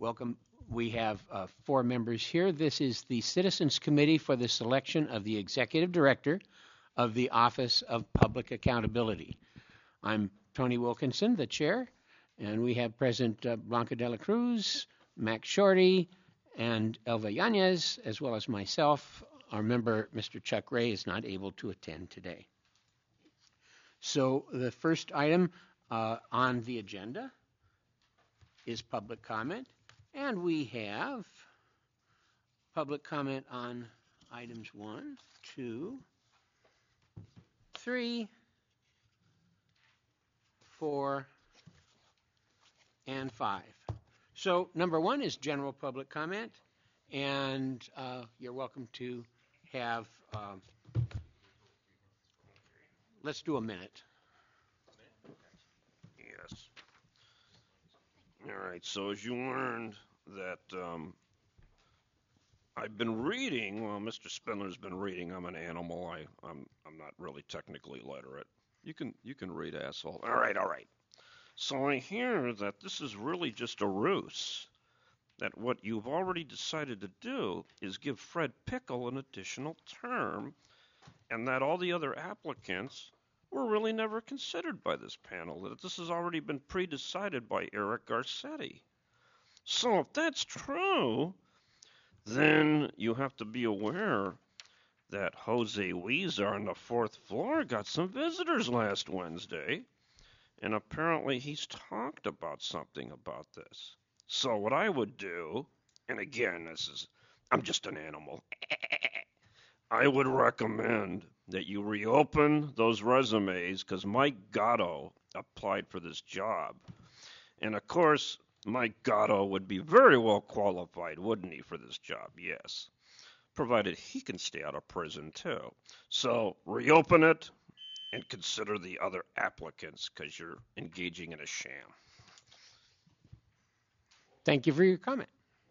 Welcome. We have 4 members here. This is the Citizens Committee for the selection of the Executive Director of the Office of Public Accountability. I'm Tony Wilkinson, the chair, and we have present Blanca de la Cruz, Max Shorty, and Elva Yanez, as well as myself. Our member, Mr. Chuck Ray, is not able to attend today. So the first item on the agenda is public comment, and we have public comment on items 1, 2, 3, 4, and 5. So number 1 is general public comment, and you're welcome to have, let's do a minute. Yes. All right, so as you learned that I've been reading, well, Mr. Spindler's been reading. I'm an animal. I'm not really technically literate. You can read, asshole. All right. So I hear that this is really just a ruse. That what you've already decided to do is give Fred Pickle an additional term, and that all the other applicants were really never considered by this panel, that this has already been pre-decided by Eric Garcetti. So if that's true, then you have to be aware that Jose Weezer on the 4th floor got some visitors last Wednesday, and apparently he's talked about something about this. So what I would do, and again, I'm just an animal, I would recommend that you reopen those resumes because Mike Gatto applied for this job. And of course, Mike Gatto would be very well qualified, wouldn't he, for this job? Yes. Provided he can stay out of prison too. So reopen it and consider the other applicants because you're engaging in a sham. Thank you for your comment.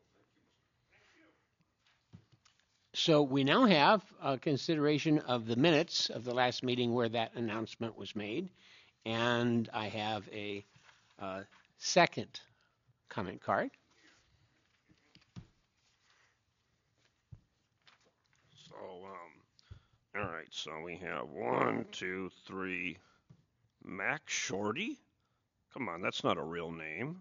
So we now have a consideration of the minutes of the last meeting where that announcement was made, and I have a second comment card. So, all right, so we have 1, 2, 3, Max Shorty? Come on, that's not a real name.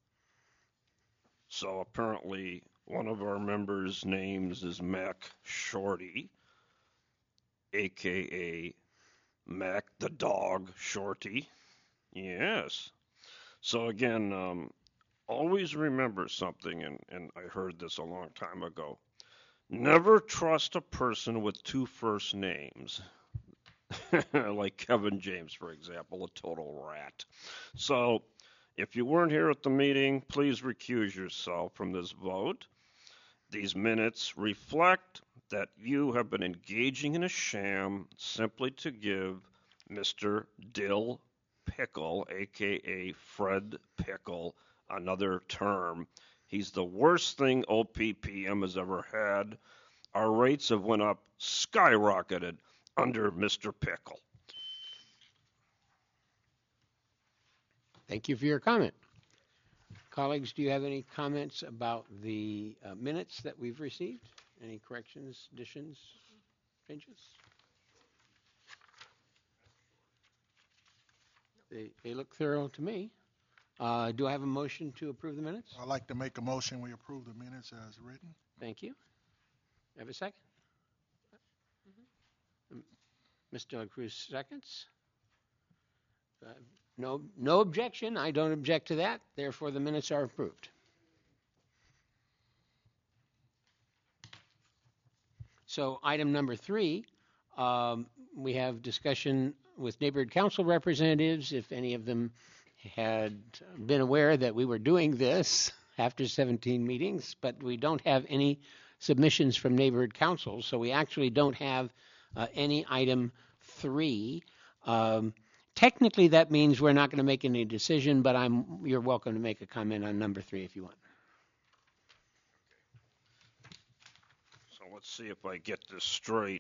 So apparently one of our members' names is Mac Shorty, a.k.a. Mac the Dog Shorty. Yes. So again, always remember something, and I heard this a long time ago. Never trust a person with 2 first names. Like Kevin James, for example, a total rat. So if you weren't here at the meeting, please recuse yourself from this vote. These minutes reflect that you have been engaging in a sham simply to give Mr. Dill Pickle, a.k.a. Fred Pickle, another term. He's the worst thing OPPM has ever had. Our rates have went up, skyrocketed under Mr. Pickle. Thank you for your comment. Colleagues, do you have any comments about the minutes that we've received? Any corrections, additions, changes? They look thorough to me. Do I have a motion to approve the minutes? I'd like to make a motion we approve the minutes as written. Thank you. Have a second? Mr. De La Cruz seconds. No objection. I don't object to that. Therefore, the minutes are approved. So item number 3, we have discussion with neighborhood council representatives. If any of them had been aware that we were doing this after 17 meetings, but we don't have any submissions from neighborhood councils, so we actually don't have any item 3. Technically, that means we're not going to make any decision, but you're welcome to make a comment on number 3 if you want. So let's see if I get this straight.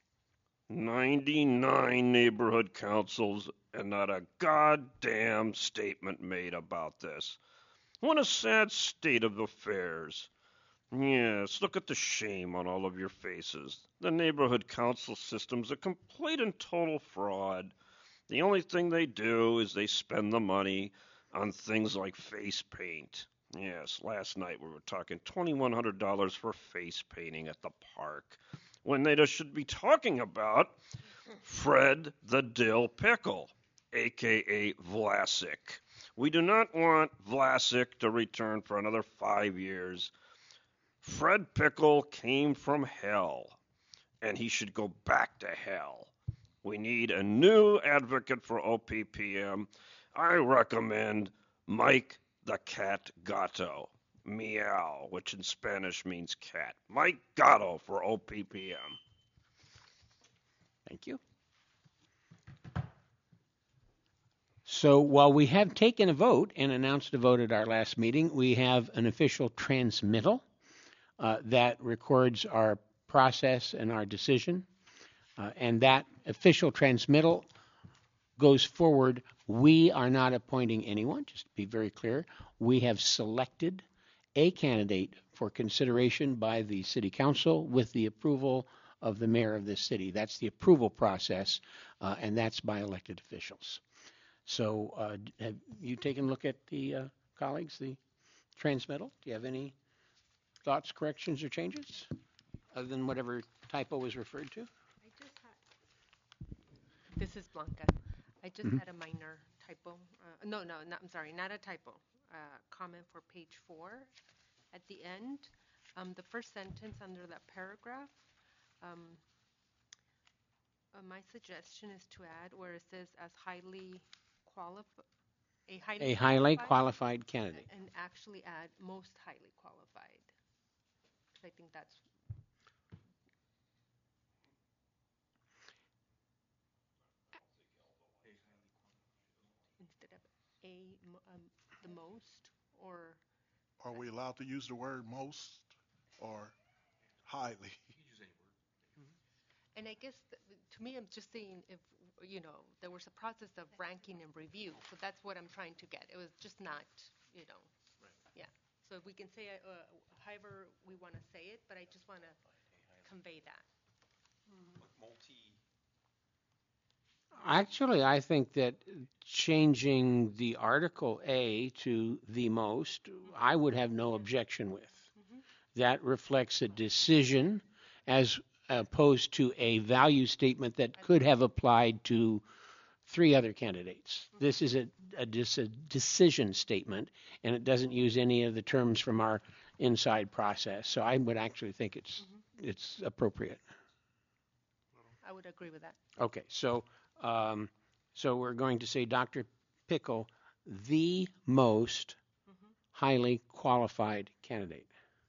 99 neighborhood councils and not a goddamn statement made about this. What a sad state of affairs. Yes, look at the shame on all of your faces. The neighborhood council system's a complete and total fraud. The only thing they do is they spend the money on things like face paint. Yes, last night we were talking $2,100 for face painting at the park, when they just should be talking about Fred the Dill Pickle, aka Vlasic. We do not want Vlasic to return for another 5 years. Fred Pickle came from hell, and he should go back to hell. We need a new advocate for OPPM. I recommend Mike the Cat Gatto. Meow, which in Spanish means cat. Mike Gatto for OPPM. Thank you. So while we have taken a vote and announced a vote at our last meeting, we have an official transmittal that records our process and our decision. And that official transmittal goes forward. We are not appointing anyone, just to be very clear. We have selected a candidate for consideration by the city council with the approval of the mayor of this city. That's the approval process, and that's by elected officials. So have you taken a look at the colleagues, the transmittal? Do you have any thoughts, corrections, or changes other than whatever typo was referred to? This is Blanca. I just had a minor typo. I'm sorry, not a typo. Comment for page 4 at the end. The first sentence under that paragraph. My suggestion is to add where it says as highly qualified, A highly qualified candidate. and actually add most highly qualified. 'Cause I think that's instead of the most, or Are we allowed to use the word most or highly? and I guess to me I'm just saying if there was a process of ranking and review, so that's what I'm trying to get. It was just not yeah. So if we can say it however we want to say it, but I just want to convey that. Actually, I think that changing the Article A to the most, I would have no objection with. That reflects a decision as opposed to a value statement that could have applied to 3 other candidates. This is a decision statement, and it doesn't use any of the terms from our inside process. So I would actually think it's appropriate. I would agree with that. Okay, so we're going to say Dr. Pickle, the most highly qualified candidate.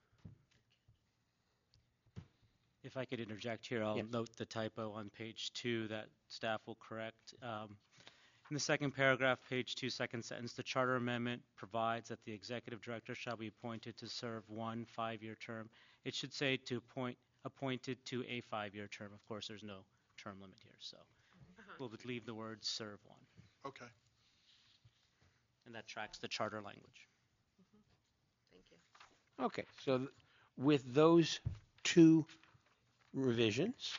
If I could interject here, I'll Yes. note the typo on page 2 that staff will correct. In the second paragraph, page 2, second sentence, the charter amendment provides that the executive director shall be appointed to serve 1 5-year term. It should say appointed to a 5-year term. Of course, there's no term limit here, so we'll leave the word serve 1. Okay. And that tracks the charter language. Thank you. Okay, so with those 2 revisions,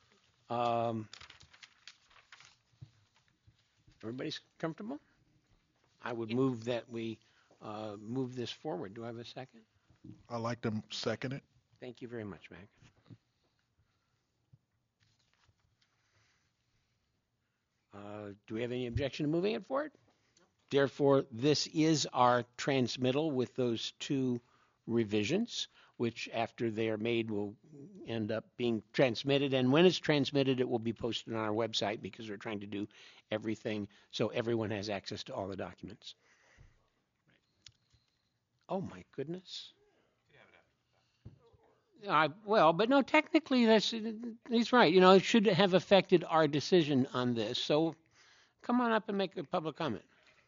everybody's comfortable? I would move that we move this forward. Do I have a second? I'd like to second it. Thank you very much, Mac. Do we have any objection to moving it forward? Therefore, this is our transmittal with those 2 revisions, which after they are made will end up being transmitted. And when it's transmitted, it will be posted on our website because we're trying to do everything so everyone has access to all the documents. Oh, my goodness. Well, but no, technically he's right. It should have affected our decision on this. So come on up and make a public comment.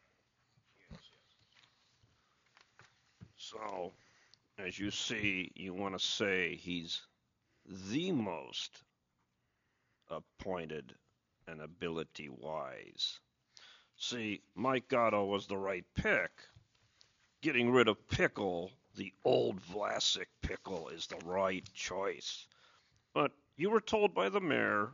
So, as you see, you want to say he's the most appointed and ability-wise. See, Mike Gatto was the right pick, getting rid of Pickle, the old Vlasic Pickle, is the right choice. But you were told by the mayor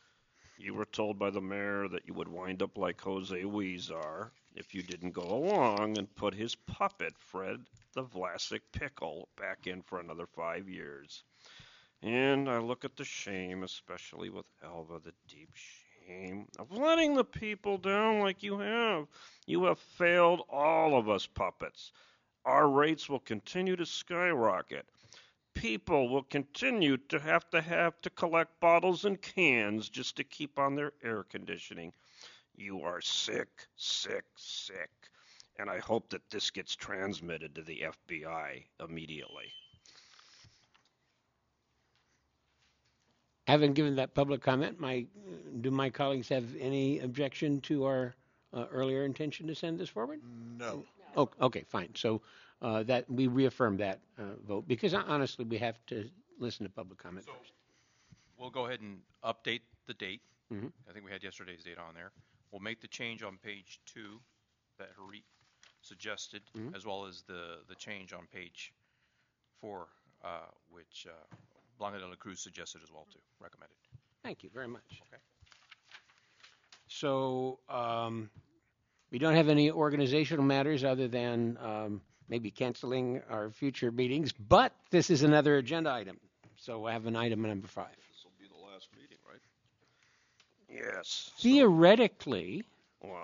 that you would wind up like Jose Huizar if you didn't go along and put his puppet, Fred the Vlasic Pickle, back in for another 5 years. And I look at the shame, especially with Alva, the deep shame of letting the people down like you have. You have failed all of us puppets. Our rates will continue to skyrocket. People will continue to have to collect bottles and cans just to keep on their air conditioning. You are sick, sick, sick. And I hope that this gets transmitted to the FBI immediately. Having given that public comment, do my colleagues have any objection to our earlier intention to send this forward? No. Oh, okay, fine. So that we reaffirm that vote because honestly, we have to listen to public comment So first. we'll go ahead and update the date. Mhm. I think we had yesterday's date on there. We'll make the change on page 2 that Harit suggested, as well as the change on page 4, which Blanca de la Cruz suggested as well too, recommended. Thank you very much. Okay. So we don't have any organizational matters other than maybe canceling our future meetings, but this is another agenda item. So I have an item number 5. This will be the last meeting, right? Yes. Theoretically, Well,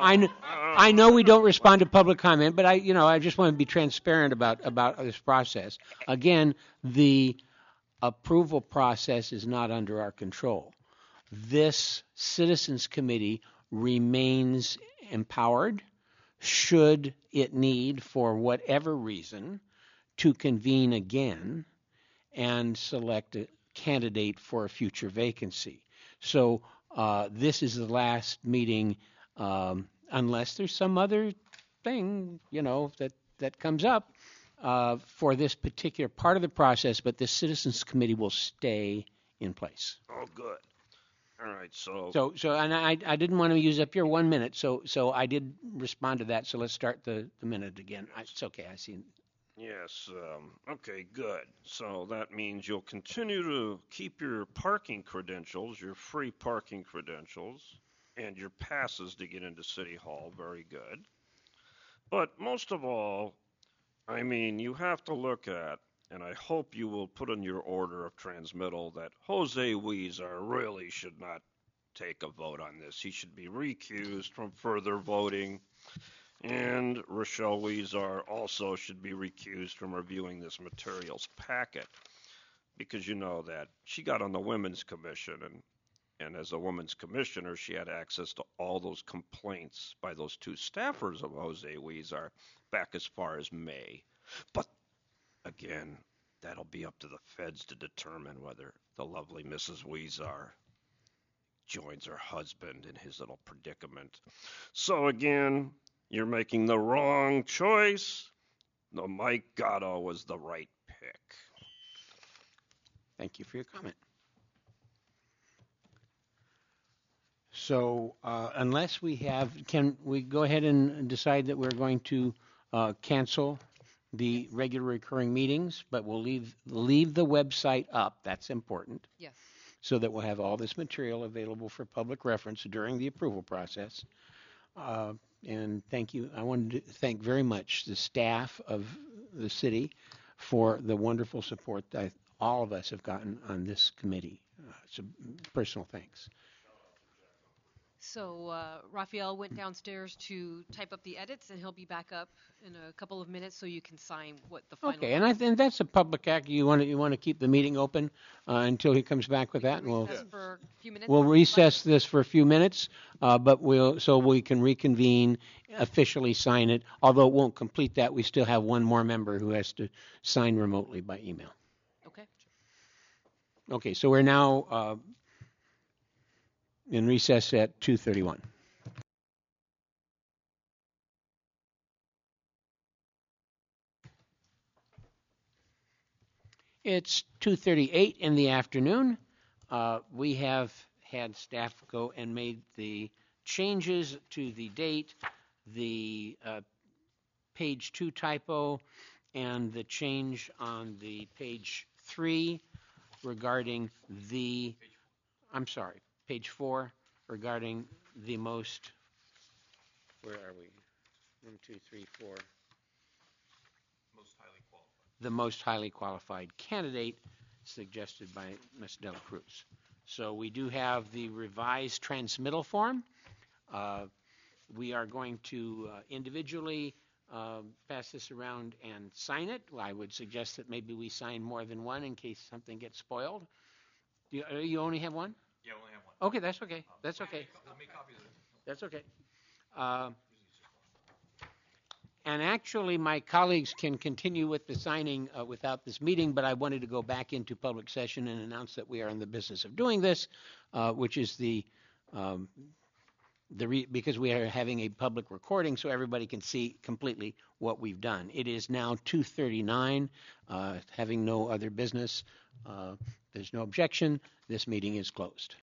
I know we don't respond to public comment, but I just want to be transparent about this process. Again, the approval process is not under our control. This Citizens Committee remains empowered, should it need, for whatever reason, to convene again and select a candidate for a future vacancy. So this is the last meeting, unless there's some other thing, that comes up for this particular part of the process, but the Citizens Committee will stay in place. Oh, good. All right, so And I didn't want to use up your 1 minute, so I did respond to that. So let's start the minute again. It's okay. I see. yes, okay, good. So that means you'll continue to keep your parking credentials, your free parking credentials, and your passes to get into City Hall. Very good. But most of all, I mean, you have to look at, and I hope you will put in your order of transmittal that Jose Huizar really should not take a vote on this. He should be recused from further voting. And Rochelle Huizar also should be recused from reviewing this materials packet, because you know that she got on the Women's Commission, and as a women's commissioner, she had access to all those complaints by those 2 staffers of Jose Huizar back as far as May. But again, that'll be up to the feds to determine whether the lovely Mrs. Huizar joins her husband in his little predicament. So again, you're making the wrong choice. No, Mike Gatto was the right pick. Thank you for your comment. So unless can we go ahead and decide that we're going to cancel the regular recurring meetings, but we'll leave the website up. That's important. Yes. So that we'll have all this material available for public reference during the approval process. And thank you. I wanted to thank very much the staff of the city for the wonderful support that all of us have gotten on this committee. So personal thanks. So Raphael went downstairs to type up the edits, and he'll be back up in a couple of minutes so you can sign what the final. Okay, and I think that's a public act. You want to keep the meeting open until he comes back with that, and recess for a few minutes. we'll recess this for a few minutes, but so we can reconvene, officially sign it. Although it won't complete that, we still have one more member who has to sign remotely by email. Okay. Okay, so we're now in recess at 2:31. It's 2:38 in the afternoon. We have had staff go and made the changes to the date. The page 2 typo and the change on the page 3 regarding the, I'm sorry, page 4 regarding the most, where are we? 1, 2, 3, 4. Most highly qualified. The most highly qualified candidate suggested by Ms. Dela Cruz. So we do have the revised transmittal form. We are going to individually pass this around and sign it. I would suggest that maybe we sign more than one in case something gets spoiled. You only have one? Yeah, I only have one. Okay, that's okay. That's okay. We'll make copies of it. That's okay. And actually, my colleagues can continue with the signing without this meeting, but I wanted to go back into public session and announce that we are in the business of doing this, which is because we are having a public recording so everybody can see completely what we've done. It is now 2:39, having no other business. There's no objection. This meeting is closed.